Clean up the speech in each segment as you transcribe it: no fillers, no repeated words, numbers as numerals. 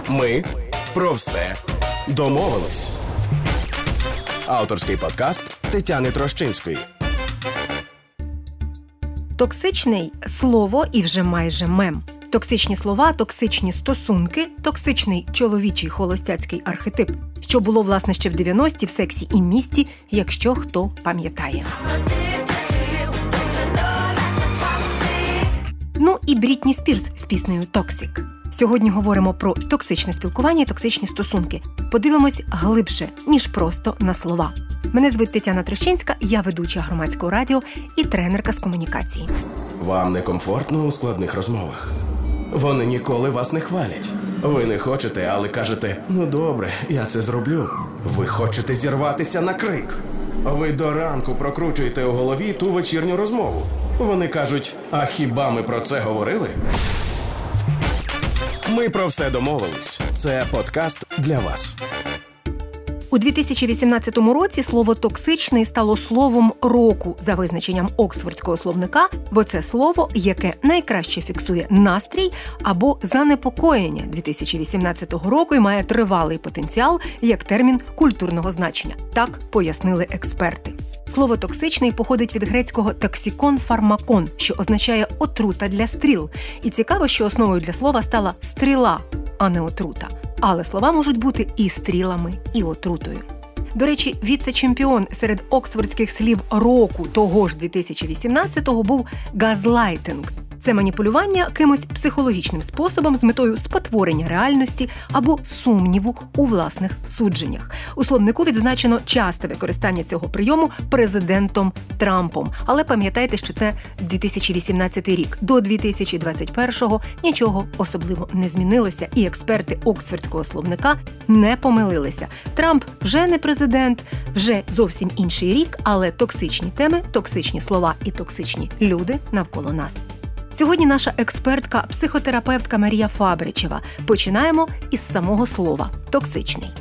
Ми про все домовились. Авторський подкаст Тетяни Трощинської. Токсичний – слово і вже майже мем. Токсичні слова, токсичні стосунки, токсичний чоловічий холостяцький архетип, що було, власне, ще в 90-ті в «Сексі і місті», якщо хто пам'ятає. Ну і Брітні Спірс з піснею «Токсик». Сьогодні говоримо про токсичне спілкування і токсичні стосунки. Подивимось глибше, ніж просто на слова. Мене звуть Тетяна Трощинська, я ведуча громадського радіо і тренерка з комунікації. Вам некомфортно у складних розмовах? Вони ніколи вас не хвалять. Ви не хочете, але кажете: «Ну добре, я це зроблю». Ви хочете зірватися на крик. Ви до ранку прокручуєте у голові ту вечірню розмову. Вони кажуть: «А хіба ми про це говорили?» Ми про все домовились. Це подкаст для вас. У 2018 році слово «токсичний» стало словом року за визначенням Оксфордського словника, бо це слово, яке найкраще фіксує настрій або занепокоєння 2018 року і має тривалий потенціал як термін культурного значення. Так пояснили експерти. Слово «токсичний» походить від грецького «токсикон-фармакон», що означає «отрута для стріл». І цікаво, що основою для слова стала стріла, а не отрута. Але слова можуть бути і стрілами, і отрутою. До речі, віце-чемпіон серед оксфордських слів року того ж 2018-го був «газлайтинг». Це маніпулювання кимось психологічним способом з метою спотворення реальності або сумніву у власних судженнях. У словнику відзначено часте використання цього прийому президентом Трампом. Але пам'ятайте, що це 2018 рік. До 2021-го нічого особливо не змінилося, і експерти Оксфордського словника не помилилися. Трамп вже не президент, вже зовсім інший рік, але токсичні теми, токсичні слова і токсичні люди навколо нас. Сьогодні наша експертка, психотерапевтка Марія Фабричева. Починаємо із самого слова «токсичний».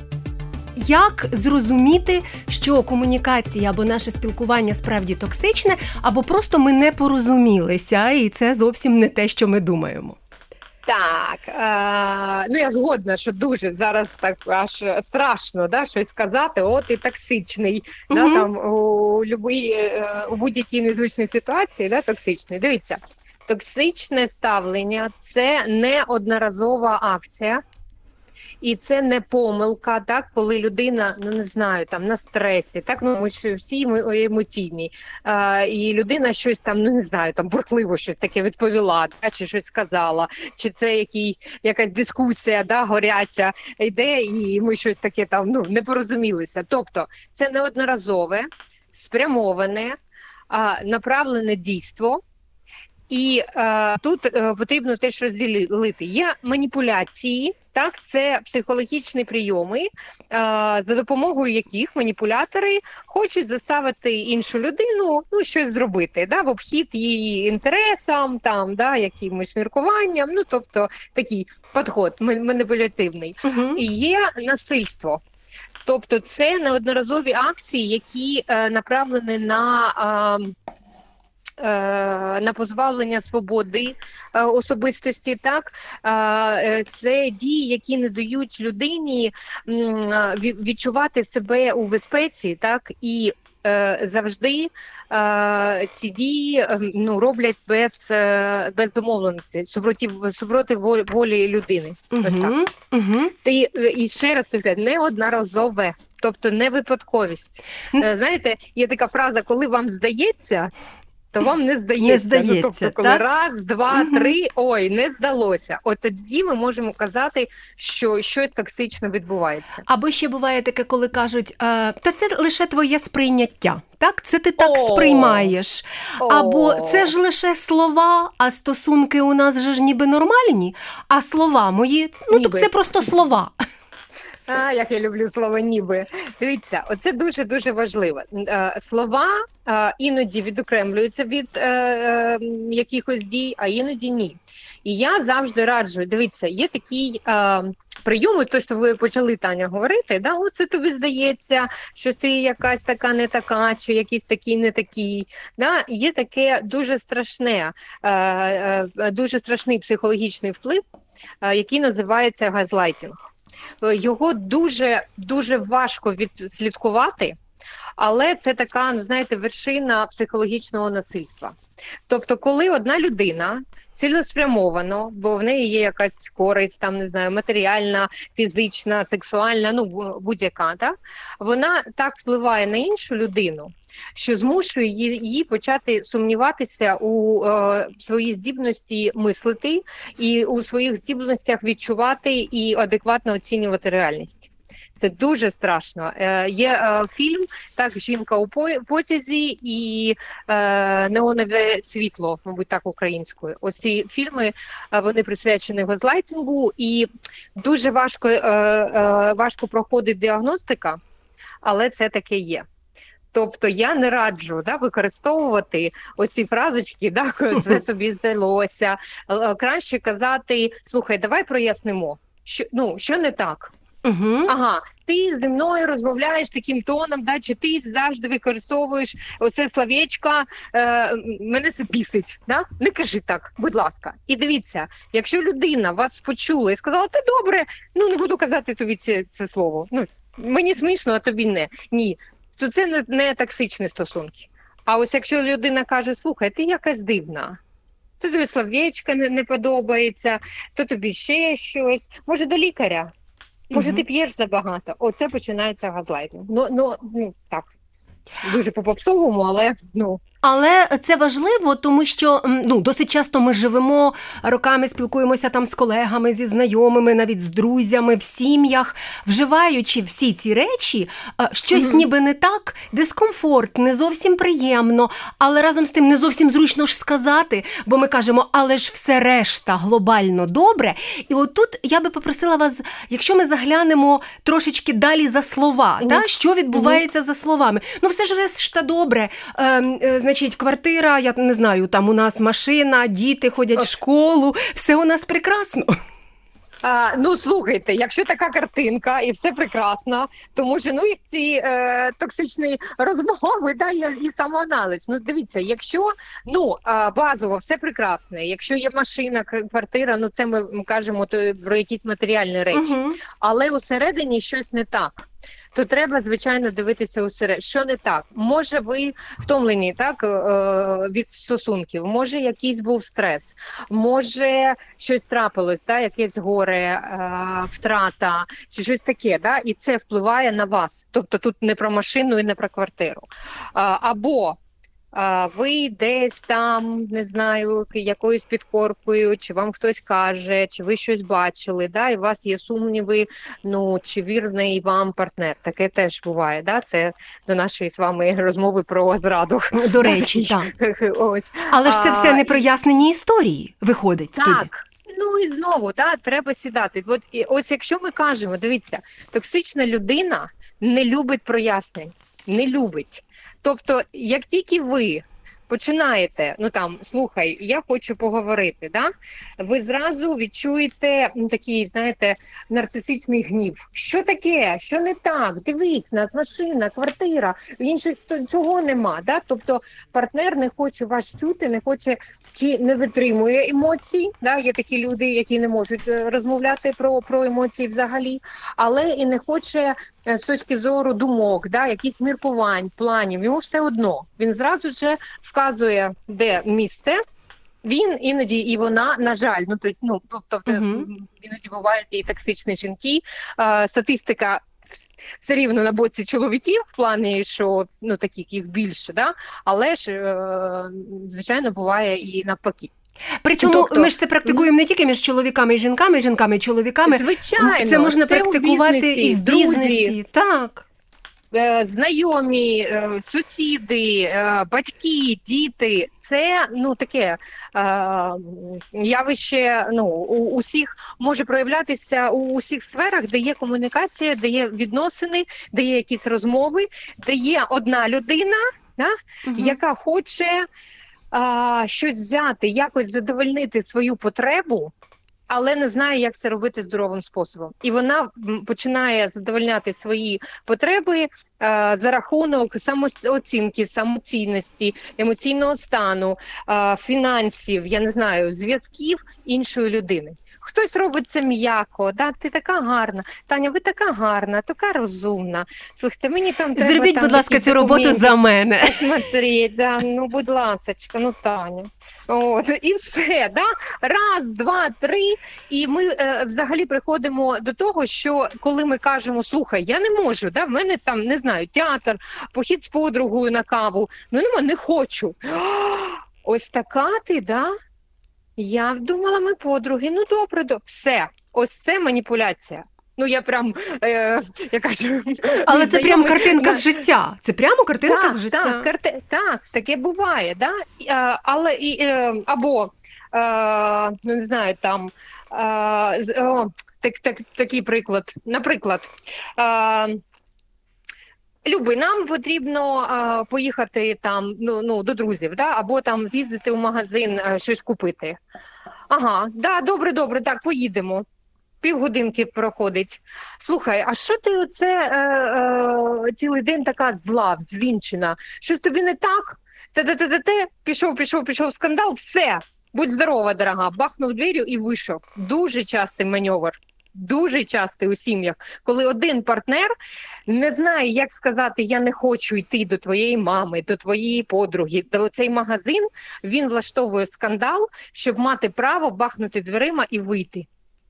Як зрозуміти, що комунікація або наше спілкування справді токсичне, або просто ми не порозумілися, і це зовсім не те, що ми думаємо? Так, я згодна, що дуже зараз так аж страшно, щось сказати, от і токсичний, там у будь-якій незвичній ситуації, токсичний. Дивіться, токсичне ставлення – це не одноразова акція, і це не помилка, коли людина, на стресі, ми ж всі емоційні, і людина щось бурхливо щось таке відповіла, чи щось сказала, чи це якась дискусія, горяча йде, і ми щось таке не порозумілися. Тобто це неодноразове, спрямоване, направлене дійство. І тут потрібно теж розділити. Є маніпуляції, це психологічні прийоми, за допомогою яких маніпулятори хочуть заставити іншу людину щось зробити, в обхід її інтересам, якимось міркуванням, тобто такий підход маніпулятивний. І є насильство. Тобто це неодноразові акції, які направлені на позбавлення свободи особистості, це дії, які не дають людині відчувати себе у безпеці, і завжди ці дії роблять без домовленості, супроти волі людини. Ось так. І ще раз підкреслю, неодноразове, тобто не випадковість. Знаєте, є така фраза: коли вам здається, то вам не здається. Тобто, коли раз, два, три, не здалося. От тоді ми можемо казати, що щось токсичне відбувається. Або ще буває таке, коли кажуть: та це лише твоє сприйняття. Це ти так сприймаєш. Або це ж лише слова, а стосунки у нас же ж ніби нормальні, а слова мої, так це просто слова. Як я люблю слово «ніби». Дивіться, оце дуже-дуже важливо. Слова іноді відокремлюються від якихось дій, а іноді ні. І я завжди раджу, дивіться, є такі прийоми, то, що ви почали, Таня, говорити, оце тобі здається, що ти якась така не така, чи якийсь такий не такий. Є таке дуже страшний психологічний вплив, який називається газлайтинг. Його дуже важко відслідкувати, але це така, ну, знаєте, вершина психологічного насильства. Тобто, коли одна людина цілеспрямовано, бо в неї є якась користь, там, не знаю, матеріальна, фізична, сексуальна, ну, будь-яка, так? Вона так впливає на іншу людину, що змушує її почати сумніватися у своїй здібності мислити і у своїх здібностях відчувати і адекватно оцінювати реальність. Це дуже страшно. Є фільм, так, «Жінка у потязі» і «Неонове світло», мабуть, так українською. Ось ці фільми, вони присвячені газлайтингу, і дуже важко проходить діагностика, але це таке є. Тобто я не раджу використовувати оці фразочки, це тобі здалося. Краще казати, слухай, давай прояснимо, що не так. Ага, ти зі мною розмовляєш таким тоном, чи ти завжди використовуєш оце словечко, мене це бісить, не кажи так, будь ласка. І дивіться, якщо людина вас почула і сказала, ти добре, не буду казати тобі це слово, мені смішно, а тобі не. Ні, то це не токсичні стосунки. А ось якщо людина каже, слухай, ти якась дивна, це тобі словечко не подобається, то тобі ще щось, може до лікаря. Може, ти п'єш забагато. Оце починається газлайтинг. Так, дуже по-попсовому, але, Але це важливо, тому що досить часто ми живемо, роками спілкуємося там з колегами, зі знайомими, навіть з друзями, в сім'ях, вживаючи всі ці речі, щось ніби не так, дискомфорт, не зовсім приємно, але разом з тим не зовсім зручно ж сказати, бо ми кажемо, але ж все решта глобально добре. І отут я би попросила вас, якщо ми заглянемо трошечки далі за слова, що відбувається за словами. Все ж решта добре, значить, квартира, я не знаю, там у нас машина, діти ходять в школу, все у нас прекрасно. Слухайте, якщо така картинка і все прекрасно, тому що, і ці токсичні розмови, і самоаналіз. Дивіться, якщо, базово все прекрасне, якщо є машина, квартира, це ми кажемо про якісь матеріальні речі, але усередині щось не так. То треба, звичайно, дивитися усередині. Що не так? Може, ви втомлені від стосунків, може, якийсь був стрес, може, щось трапилось, якесь горе, втрата, чи щось таке, і це впливає на вас. Тобто тут не про машину і не про квартиру. Або ви десь там, не знаю, якоюсь підкоркою, чи вам хтось каже, чи ви щось бачили, і у вас є сумніви, чи вірний вам партнер. Таке теж буває, це до нашої з вами розмови про зраду. До речі, так. Ось. Але ж це все непрояснені історії, виходить тоді. Так. І знову, треба сідати. Ось якщо ми кажемо, дивіться, токсична людина не любить прояснень, не любить. Тобто, як тільки ви починаєте, слухай, я хочу поговорити, ви зразу відчуєте такий, знаєте, нарцисичний гнів. Що таке? Що не так? Дивись, у нас машина, квартира, інших цього нема. Тобто, партнер не хоче вас чути, не хоче чи не витримує емоцій. Є такі люди, які не можуть розмовляти про емоції взагалі, але і не хоче з точки зору думок, якісь міркувань, планів. Йому все одно. Він зразу ж вказує, де місце. Він іноді і вона, на жаль, іноді бувають і токсичні жінки. Статистика все рівно на боці чоловіків, в плані, що таких їх більше, але ж, звичайно, буває і навпаки. Причому ми ж це практикуємо не тільки між чоловіками і жінками і чоловіками. Звичайно. Це можна практикувати і в бізнесі. Так. Знайомі, сусіди, батьки, діти – це таке явище у усіх може проявлятися у усіх сферах, де є комунікація, де є відносини, де є якісь розмови, де є одна людина, яка хоче щось взяти, якось задовольнити свою потребу, але не знає, як це робити здоровим способом. І вона починає задовольняти свої потреби за рахунок самооцінки, самоцінності, емоційного стану, фінансів, я не знаю, зв'язків іншої людини. Хтось робить це м'яко, да? Ти така гарна. Таня, ви така гарна, така розумна. Слухайте, мені там треба... Зробіть, там будь ласка, цю роботу за мене. Посмотреть, да, ну, будь ласочка, ну, Таня. От, і все, да? Раз, два, три. І ми взагалі приходимо до того, що коли ми кажемо, слухай, я не можу, да? В мене там, не знаю, театр, похід з подругою на каву, ну, не хочу. Ось така ти, да? Я думала, ми подруги. Ну, добре, все. Ось це маніпуляція. Ну, я прям, я кажу... Але це прям картинка з життя. Це прямо картинка з життя. Так, таке буває, да? Але або, ну, не знаю, там, такий приклад. Наприклад, Люби, нам потрібно поїхати там, ну, до друзів, да? Або там з'їздити в магазин, щось купити. Ага, да, добре, так, поїдемо. Півгодинки проходить. Слухай, а що ти оце цілий день така зла, взвінчена? Щось тобі не так? Пішов скандал, все. Будь здорова, дорога. Бахнув дверю і вийшов. Дуже частий маневр. Дуже частий у сім'ях, коли один партнер не знає, як сказати, я не хочу йти до твоєї мами, до твоєї подруги, до цей магазин, він влаштовує скандал, щоб мати право бахнути дверима і вийти.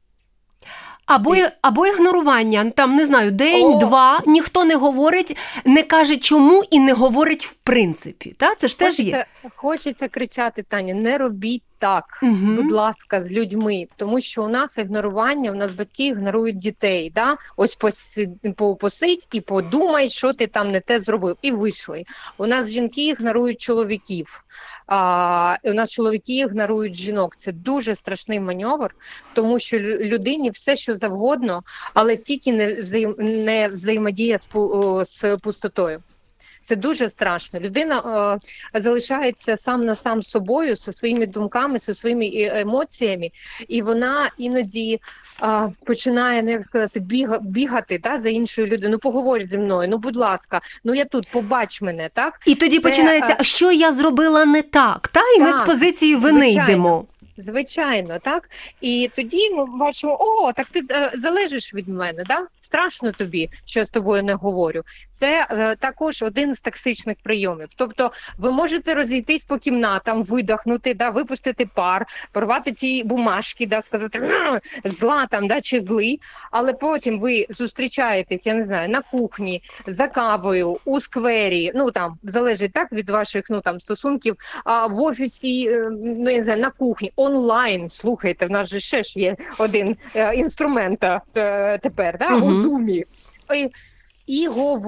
Або ігнорування, там, не знаю, день-два, ніхто не говорить, не каже чому і не говорить в принципі. Та? Це ж теж є. Хочеться кричати, Таня, не робіть так, будь ласка, з людьми. Тому що у нас ігнорування, у нас батьки ігнорують дітей. Да? Ось посидь і подумай, що ти там не те зробив. І вийшли. У нас жінки ігнорують чоловіків. У нас чоловіки ігнорують жінок. Це дуже страшний маневр, тому що людині все, що завгодно, але тільки не взаємодія з пустотою. Це дуже страшно. Людина залишається сам на сам з собою, зі своїми думками, зі своїми емоціями, і вона іноді починає, ну як сказати, бігати, да, за іншою людиною. Ну поговорь зі мною, ну будь ласка, ну я тут, побач мене, так? І тоді починається, а що я зробила не так, та? І ми з позиції вини йдемо. Звичайно, так? І тоді ми бачимо, так ти залежиш від мене, да? Страшно тобі, що я з тобою не говорю. Це також один з токсичних прийомів. Тобто ви можете розійтись по кімнатам, видихнути, да? Випустити пар, порвати ті бумажки, да? Сказати зла там, да? Чи злий, але потім ви зустрічаєтесь, я не знаю, на кухні, за кавою, у сквері, ну там, залежить так від ваших, ну там, стосунків, в офісі, ну я не знаю, на кухні, онлайн, слухайте, в нас же ще ж є один інструмент тепер, да? У Zoom. І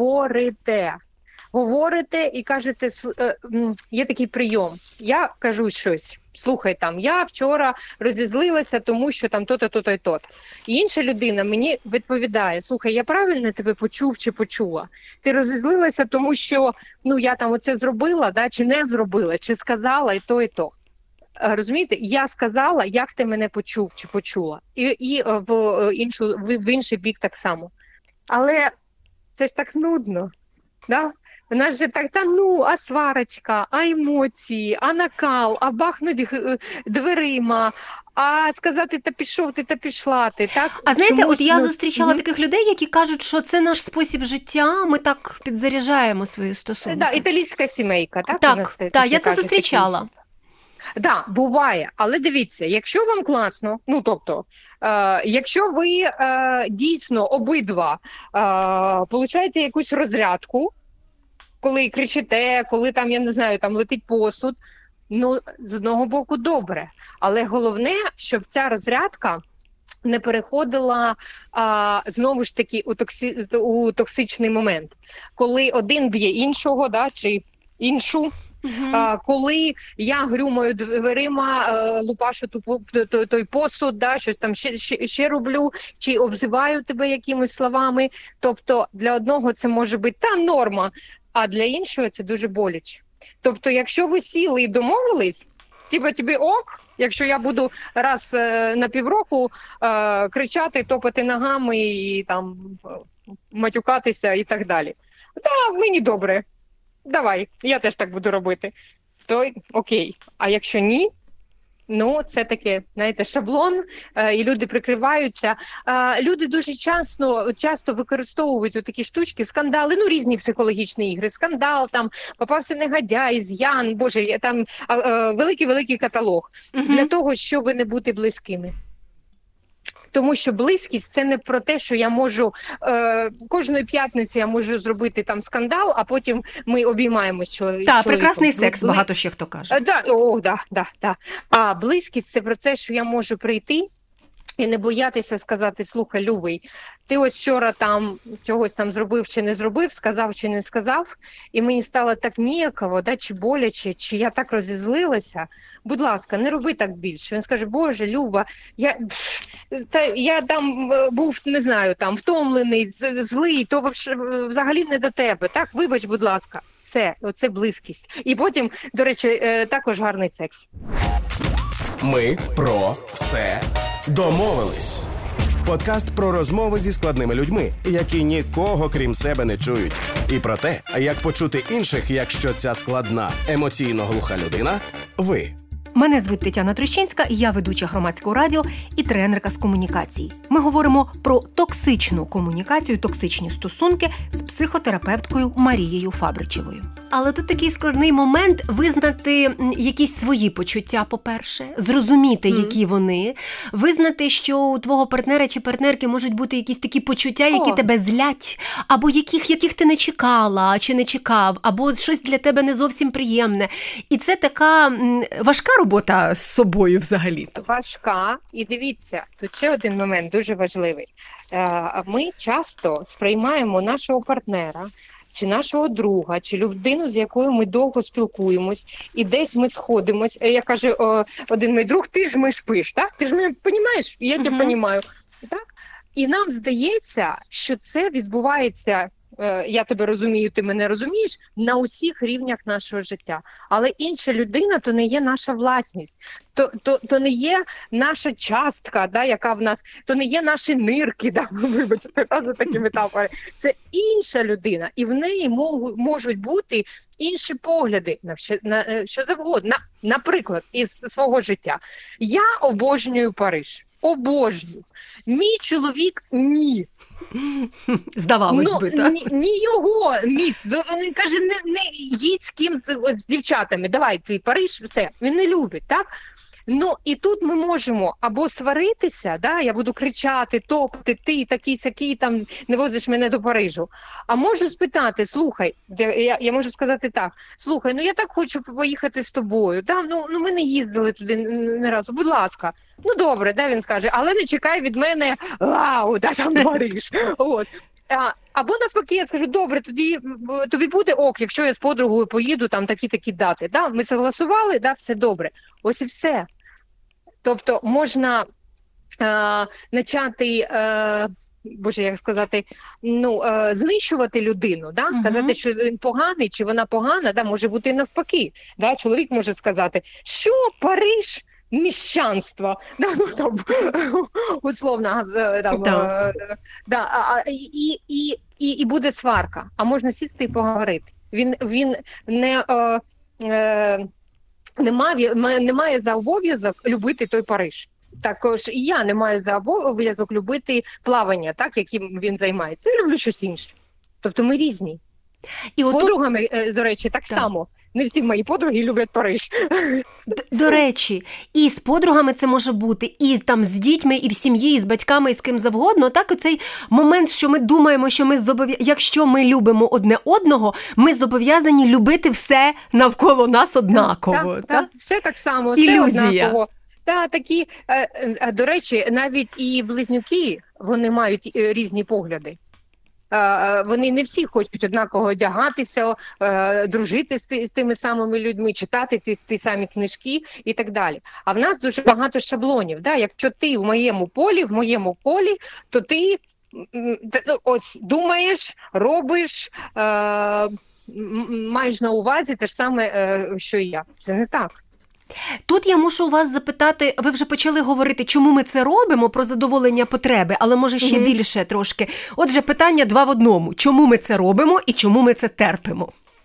говорите і кажете, є такий прийом. Я кажу щось, слухай, там, я вчора розізлилася, тому що там то-то, то-то і то-то. І інша людина мені відповідає, слухай, я правильно тебе почув чи почула? Ти розізлилася, тому що, ну, я там оце зробила, да, чи не зробила, чи сказала і то, і то. Розумієте, я сказала, як ти мене почув чи почула. І в інший бік так само. Але це ж так нудно. Да? У нас же так, а сварочка, а емоції, а накал, а бахнуть дверима, а сказати, та пішов ти, та пішла ти. Так? А знаєте, от я зустрічала таких людей, які кажуть, що це наш спосіб життя, ми так підзаряджаємо свої стосунки. Так, італійська сімейка, так? Так, я це зустрічала. Так, да, буває, але дивіться, якщо вам класно, ну тобто, якщо ви дійсно обидва получаєте якусь розрядку, коли кричите, коли там, я не знаю, там летить посуд, ну, з одного боку добре, але головне, щоб ця розрядка не переходила знову ж таки у токсичний момент, коли один б'є іншого, да, чи іншу. Коли я грюмаю дверима, лупашу той посуд, да, щось там ще роблю, чи обзиваю тебе якимись словами. Тобто для одного це може бути та норма, а для іншого це дуже боляче. Тобто якщо ви сіли і домовились, тобі ок, якщо я буду раз на півроку кричати, топати ногами і там матюкатися і так далі. Та, мені добре. Давай, я теж так буду робити. То окей. А якщо ні, Ну, це таке, знаєте, шаблон, і люди прикриваються. Люди дуже часто використовують такі штучки, скандали, ну, різні психологічні ігри. Скандал, там, попався негодяй, з'ян, боже, там великий-великий каталог. Для того, щоб не бути близькими. Тому що близькість – це не про те, що я можу, кожної п'ятниці я можу зробити там скандал, а потім ми обіймаємось чоловіком. Так, прекрасний секс, багато ще хто каже. Да. А близькість – це про те, що я можу прийти і не боятися сказати: слухай, любий, ти ось вчора там чогось там зробив чи не зробив, сказав чи не сказав, і мені стало так ніяково, да, чи боляче, чи я так розізлилася. Будь ласка, не роби так більше. Він скаже: Боже, Люба, я там був, не знаю, там втомлений, злий, то взагалі не до тебе. Так, вибач, будь ласка. Все, оце близькість. І потім, до речі, також гарний секс. Ми про все домовились. Подкаст про розмови зі складними людьми, які нікого крім себе не чують. І про те, як почути інших, якщо ця складна, емоційно глуха людина – ви. Мене звуть Тетяна Трощинська, і я ведуча Громадського радіо і тренерка з комунікації. Ми говоримо про токсичну комунікацію, токсичні стосунки з психотерапевткою Марією Фабричевою. Але тут такий складний момент визнати якісь свої почуття, по-перше, зрозуміти, які вони, визнати, що у твого партнера чи партнерки можуть бути якісь такі почуття, які тебе злять, або яких ти не чекала, чи не чекав, або щось для тебе не зовсім приємне. І це така важка робота з собою взагалі-то. Важка. І дивіться, тут ще один момент дуже важливий. Ми часто сприймаємо нашого партнера, чи нашого друга, чи людину, з якою ми довго спілкуємось, і десь ми сходимось. Я кажу, один мій друг: ти ж ми спиш, так? Ти ж мене розумієш? Я тебе розумію. Так? І нам здається, що це відбувається, я тебе розумію, ти мене розумієш, на усіх рівнях нашого життя. Але інша людина – то не є наша власність, то не є наша частка, да, яка в нас, то не є наші нирки, да, вибачте, за такі метафори. Це інша людина, і в неї можуть бути інші погляди на що завгодно. Наприклад, із свого життя. Я обожнюю Париж. Обожнюю. Мій чоловік – ні. Здавалось би, так? Ні його місць. Він каже: не їдь з ким, з дівчатами, давай, ти Париж, все. Він не любить, так? Ну, і тут ми можемо або сваритися, да, я буду кричати, топати, ти такий-сякий, там, не возиш мене до Парижу. А можу спитати: слухай, я можу сказати так: слухай, ну я так хочу поїхати з тобою, да? Ну ми не їздили туди не разу, будь ласка. Ну добре, да, він скаже, але не чекай від мене: вау, да, там Париж. От. Або навпаки, я скажу: добре, тоді тобі буде ок, якщо я з подругою поїду, там такі дати. Да? Ми согласували, да, все добре. Ось і все. Тобто можна почати, як сказати, знищувати людину, да? Казати, що він поганий, чи вона погана, да? Може бути і навпаки. Да? Чоловік може сказати: що, Париж? Міщанство, условно, і буде сварка. А можна сісти і поговорити. Він не має за обов'язок любити той Париж. Також і я не маю за обов'язок любити плавання, так, яким він займається. Я люблю щось інше. Тобто ми різні. І з подругами, до речі, так само. Не всі мої подруги люблять Париж. До речі, і з подругами це може бути, і там з дітьми, і в сім'ї, і з батьками, і з ким завгодно. Так, оцей момент, що ми думаємо, що якщо ми любимо одне одного, ми зобов'язані любити все навколо нас однаково. Так? Все так само, ілюзія. Все однаково. Такі, до речі, навіть і близнюки, вони мають різні погляди. Вони не всі хочуть однаково одягатися, дружити з тими самими людьми, читати ті самі книжки і так далі. А в нас дуже багато шаблонів. Да? Якщо ти в моєму полі, то ти ось думаєш, робиш, маєш на увазі те ж саме, що і я. Це не так. Тут я мушу вас запитати, ви вже почали говорити, чому ми це робимо, про задоволення потреби, але може ще більше трошки. Отже, питання 2 в 1. Чому ми це робимо і чому ми це терпимо?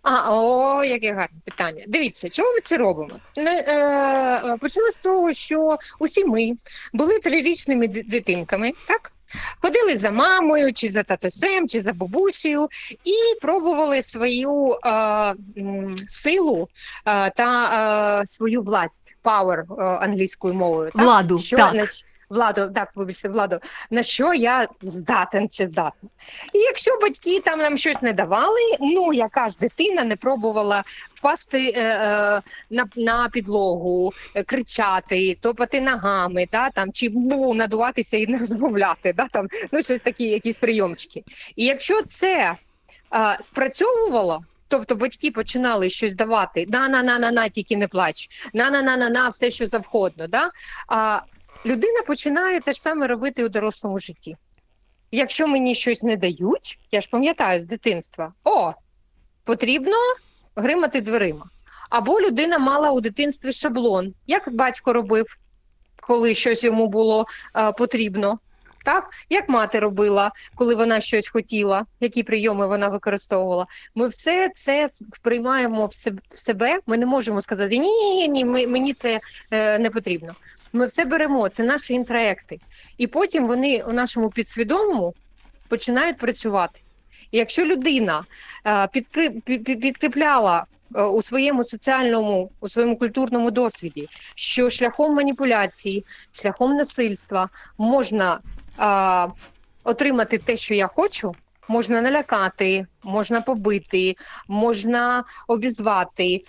Яке гарне питання. Дивіться, чому ми це робимо? Почали з того, що усі ми були 3-річними дитинками, так? Ходили за мамою, чи за татусем, чи за бабусею і пробували свою силу та свою власть, power англійською мовою. Так? Владу, так. Владу, на що я здатен чи здатна. І якщо батьки там нам щось не давали, яка ж дитина не пробувала впасти на підлогу, кричати, топати ногами, чи надуватися і не розмовляти, щось такі, якісь прийомчики. І якщо це спрацьовувало, тобто батьки починали щось давати, на, тільки не плач, на, все, що завгодно, людина починає те ж саме робити у дорослому житті. Якщо мені щось не дають, я ж пам'ятаю з дитинства, потрібно гримати дверима. Або людина мала у дитинстві шаблон, як батько робив, коли щось йому було потрібно. Так? Як мати робила, коли вона щось хотіла, які прийоми вона використовувала. Ми все це сприймаємо в себе, ми не можемо сказати, ні, мені це не потрібно. Ми все беремо, це наші інтроекти. І потім вони у нашому підсвідомому починають працювати. І якщо людина підкріпляла у своєму соціальному, у своєму культурному досвіді, що шляхом маніпуляції, шляхом насильства можна отримати те, що я хочу, можна налякати, можна побити, можна обізвати,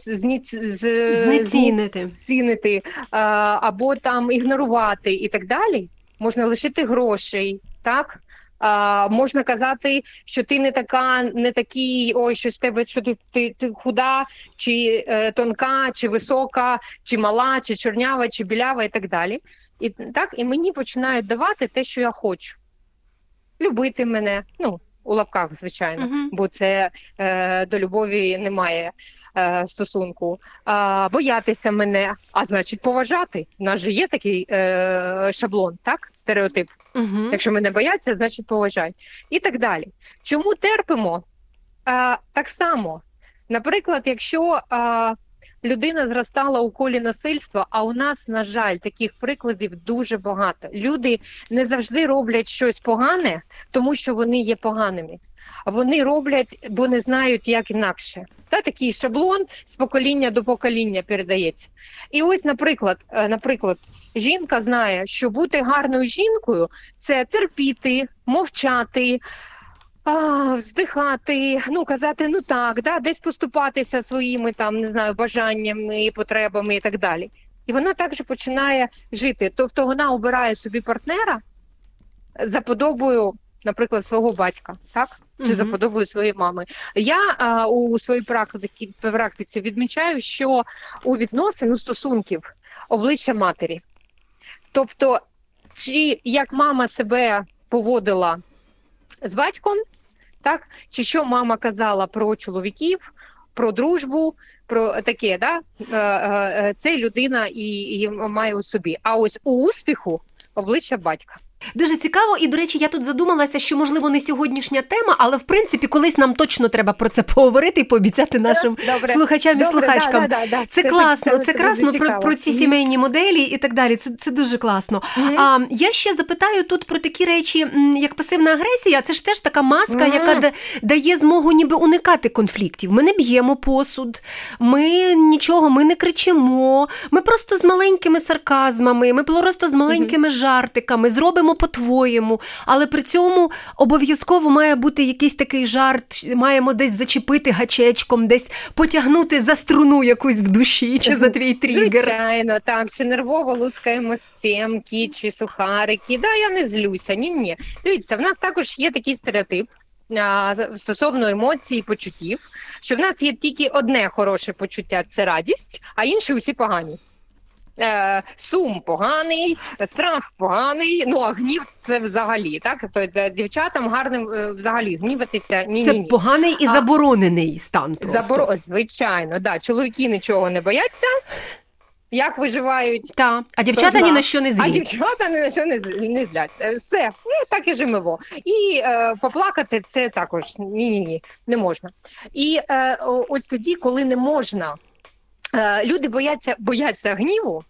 знецінити, або там ігнорувати і так далі. Можна лишити грошей, так? Можна казати, що ти не такий, щось в тебе, що ти худа, чи тонка, чи висока, чи мала, чи чорнява, чи білява і так далі. І мені починають давати те, що я хочу. Любити мене, у лапках, звичайно, бо це до любові немає стосунку. Боятися мене, а значить поважати. У нас же є такий шаблон, так? Стереотип. Якщо мене бояться, значить поважають. І так далі. Чому терпимо? Так само. Наприклад, якщо людина зростала у колі насильства, а у нас, на жаль, таких прикладів дуже багато. Люди не завжди роблять щось погане, тому що вони є поганими. Вони роблять, бо не знають, як інакше. Такий шаблон з покоління до покоління передається. І ось, наприклад, жінка знає, що бути гарною жінкою – це терпіти, мовчати, вздихати, казати десь поступатися своїми бажаннями, потребами і так далі. І вона також починає жити. Тобто вона обирає собі партнера за подобою, наприклад, свого батька, так? Чи за подобою своєї мами. Я у своїй практиці відмічаю, що у відносин, у стосунків обличчя матері. Тобто, як мама себе поводила з батьком, так? Чи що мама казала про чоловіків, про дружбу, про таке, це людина і має у собі. А ось у успіху обличчя батька. Дуже цікаво, і, до речі, я тут задумалася, що, можливо, не сьогоднішня тема, але, в принципі, колись нам точно треба про це поговорити і пообіцяти нашим слухачам і слухачкам. Це класно, це красно про ці сімейні моделі і так далі. Це дуже класно. Я ще запитаю тут про такі речі, як пасивна агресія. Це ж теж така маска, яка дає змогу ніби уникати конфліктів. Ми не б'ємо посуд, ми не кричимо, ми просто з маленькими сарказмами, ми просто з маленькими жартиками зробимо по-твоєму, але при цьому обов'язково має бути якийсь такий жарт, маємо десь зачепити гачечком, десь потягнути за струну якусь в душі, чи за твій тригер. Звичайно, так, чи нервово лускаємо сімки, чи сухарики, я не злюся, ні. Дивіться, в нас також є такий стереотип стосовно емоцій і почуттів, що в нас є тільки одне хороше почуття – це радість, а інші усі погані. Сум поганий, страх поганий, а гнів – це взагалі, так? Тобто дівчатам гарним взагалі гніватися ні. Це поганий і заборонений стан просто. Звичайно, да. Чоловіки нічого не бояться, як виживають. А дівчата ні на що не злі. А дівчата ні на що не зляться. Все, так і живемо. І поплакати це також ні, не можна. І ось тоді, коли не можна, люди бояться гніву,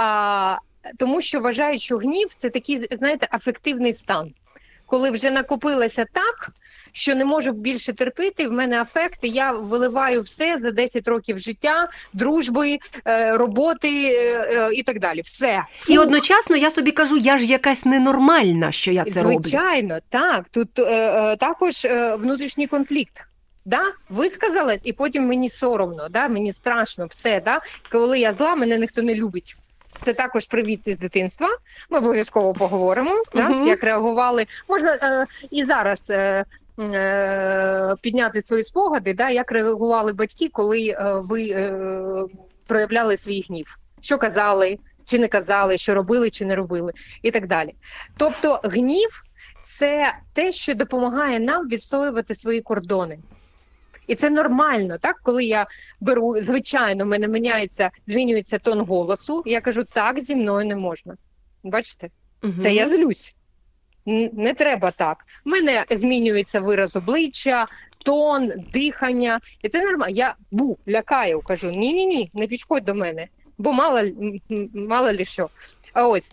тому що вважають, що гнів – це такий, знаєте, афективний стан. Коли вже накопилося так, що не можу більше терпіти, в мене афект, і я виливаю все за 10 років життя, дружби, роботи і так далі. Все. І одночасно я собі кажу, я ж якась ненормальна, що я це роблю. Звичайно, так. Тут також внутрішній конфлікт. Да? Висказалась, і потім мені соромно, да? Мені страшно, все. Да? Коли я зла, мене ніхто не любить. Це також привіт із дитинства. Ми обов'язково поговоримо, як реагували. Можна і зараз підняти свої спогади, як реагували батьки, коли ви проявляли свій гнів. Що казали, чи не казали, що робили, чи не робили, і так далі. Тобто гнів – це те, що допомагає нам відстоювати свої кордони. І це нормально, так? Коли я беру, звичайно, в мене змінюється тон голосу, я кажу, так, зі мною не можна. Бачите? Це я злюсь. Не треба так. У мене змінюється вираз обличчя, тон, дихання. І це нормально. Я лякаю, кажу, ні, не підходь до мене, бо мало ли що. А ось,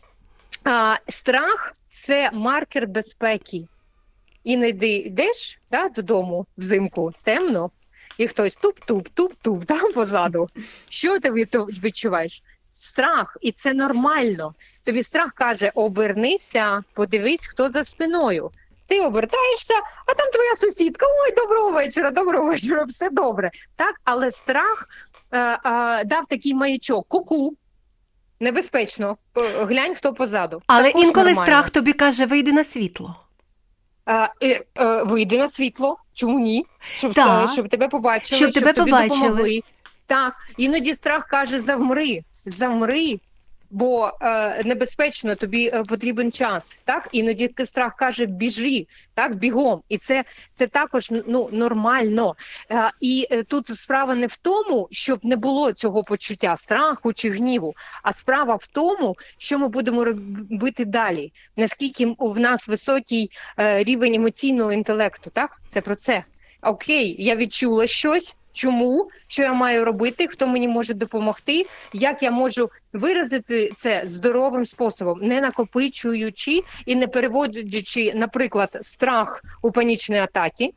страх – це маркер безпеки. Іноді йдеш додому взимку, темно, і хтось туп-туп позаду. Що ти відчуваєш? Страх, і це нормально. Тобі страх каже, обернися, подивись, хто за спиною. Ти обертаєшся, а там твоя сусідка, ой, доброго вечора, все добре. Так? Але страх дав такий маячок, ку-ку, небезпечно, глянь, хто позаду. Але також інколи нормально. Страх тобі каже, вийди на світло. Вийди на світло, чому ні? Щоб тебе побачили, щоб тебе тобі побачили. допомогли. Так, іноді страх каже, замри, бо небезпечно, тобі потрібен час. Так? Іноді страх каже, біжи, так, бігом. І це також нормально. І тут справа не в тому, щоб не було цього почуття страху чи гніву, а справа в тому, що ми будемо робити далі. Наскільки в нас високий рівень емоційного інтелекту, так? Це про це. Окей, я відчула щось. Чому? Що я маю робити? Хто мені може допомогти? Як я можу виразити це здоровим способом, не накопичуючи і не переводячи, наприклад, страх у панічні атаки,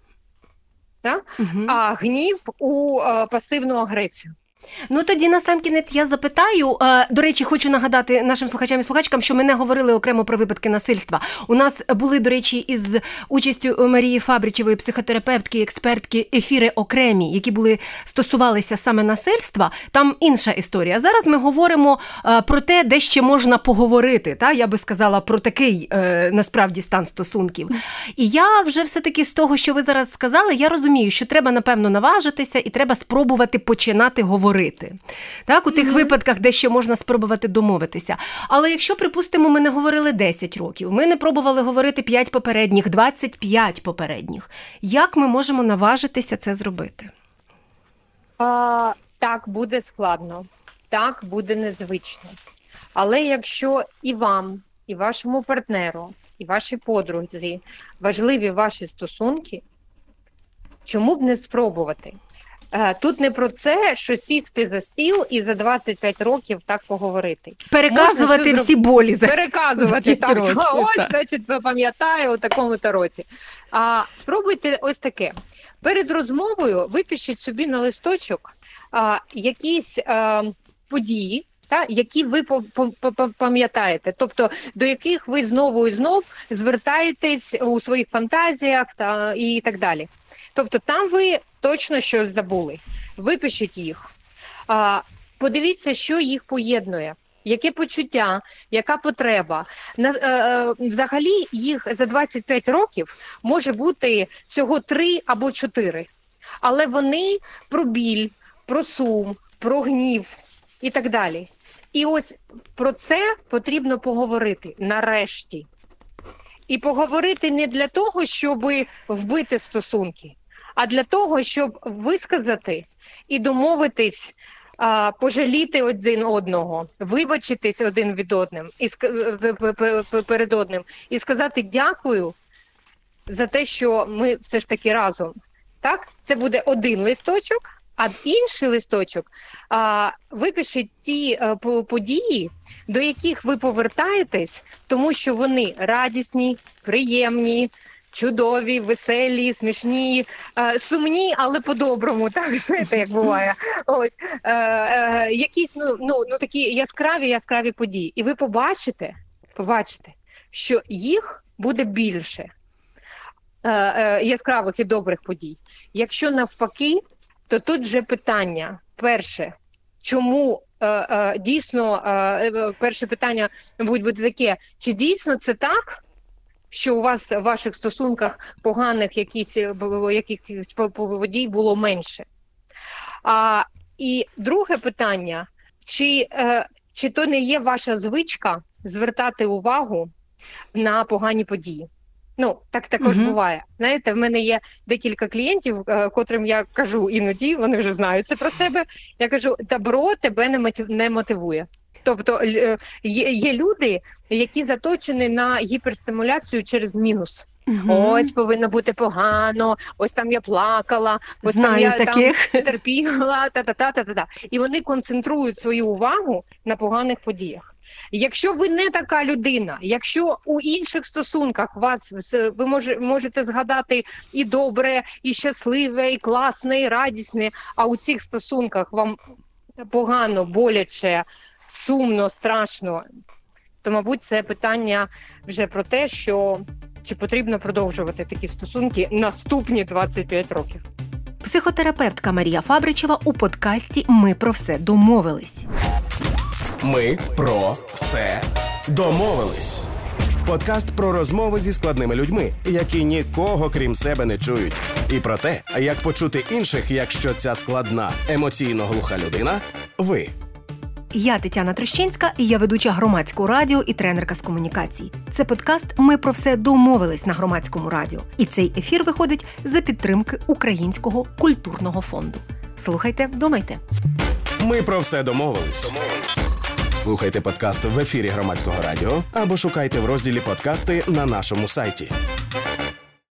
а гнів у пасивну агресію. Ну, тоді насамкінець я запитаю. До речі, хочу нагадати нашим слухачам і слухачкам, що ми не говорили окремо про випадки насильства. У нас були, до речі, із участю Марії Фабричевої, психотерапевтки, експертки, ефіри окремі, які стосувалися саме насильства. Там інша історія. Зараз ми говоримо про те, де ще можна поговорити. Я би сказала про такий, насправді, стан стосунків. І я вже все-таки з того, що ви зараз сказали, я розумію, що треба, напевно, наважитися і треба спробувати починати говорити. Так, у тих випадках, де ще можна спробувати домовитися. Але якщо, припустимо, ми не говорили 10 років, ми не пробували говорити 5 попередніх, 25 попередніх, як ми можемо наважитися це зробити? Так, буде складно, так, буде незвично. Але якщо і вам, і вашому партнеру, і вашій подрузі важливі ваші стосунки, чому б не спробувати? Тут не про це, що сісти за стіл і за 25 років так поговорити. Переказувати всі болі. Переказувати, так. Ось, значить, пам'ятаю у такому-то році. Спробуйте ось таке. Перед розмовою випишіть собі на листочок якісь події, які ви пам'ятаєте, тобто до яких ви знову і знов звертаєтесь у своїх фантазіях і так далі. Тобто там ви точно щось забули. Випишіть їх. Подивіться, що їх поєднує. Яке почуття, яка потреба. Взагалі їх за 25 років може бути всього 3 або 4. Але вони про біль, про сум, про гнів і так далі. І ось про це потрібно поговорити нарешті. І поговорити не для того, щоб вбити стосунки, а для того, щоб висказати і домовитись пожаліти один одного, вибачитись один від одним і перед одним і сказати дякую за те, що ми все ж таки разом. Так? Це буде один листочок, а інший листочок випишіть ті події, до яких ви повертаєтесь, тому що вони радісні, приємні, чудові, веселі, смішні, сумні, але по-доброму, так, знаєте, як буває. Ось, якісь, такі яскраві події. І ви побачите, що їх буде більше, яскравих і добрих подій. Якщо навпаки, то тут вже питання. Перше, чому дійсно, перше питання буде таке, чи дійсно це так, що у вас в ваших стосунках поганих якихось подій було менше? І друге питання, чи то не є ваша звичка звертати увагу на погані події? Так також буває. Знаєте, в мене є декілька клієнтів, котрим я кажу іноді, вони вже знають це про себе, я кажу, добро тебе не мотивує. Тобто є люди, які заточені на гіперстимуляцію через мінус. Ось повинно бути погано, ось там я плакала, ось знаю там таких. я терпіла, та-та-та-та-та. І вони концентрують свою увагу на поганих подіях. Якщо ви не така людина, якщо у інших стосунках ви можете згадати і добре, і щасливе, і класне, і радісне, а у цих стосунках вам погано, боляче, сумно, страшно, то, мабуть, це питання вже про те, що чи потрібно продовжувати такі стосунки наступні 25 років. Психотерапевтка Марія Фабричева у подкасті «Ми про все домовились». Ми про все домовились. Подкаст про розмови зі складними людьми, які нікого крім себе не чують. І про те, як почути інших, якщо ця складна, емоційно глуха людина – ви. Я Тетяна Трещинська, і я ведуча Громадського радіо і тренерка з комунікацій. Це подкаст «Ми про все домовились» на Громадському радіо. І цей ефір виходить за підтримки Українського культурного фонду. Слухайте, думайте. Ми про все домовились. Слухайте подкаст в ефірі Громадського радіо або шукайте в розділі «Подкасти» на нашому сайті.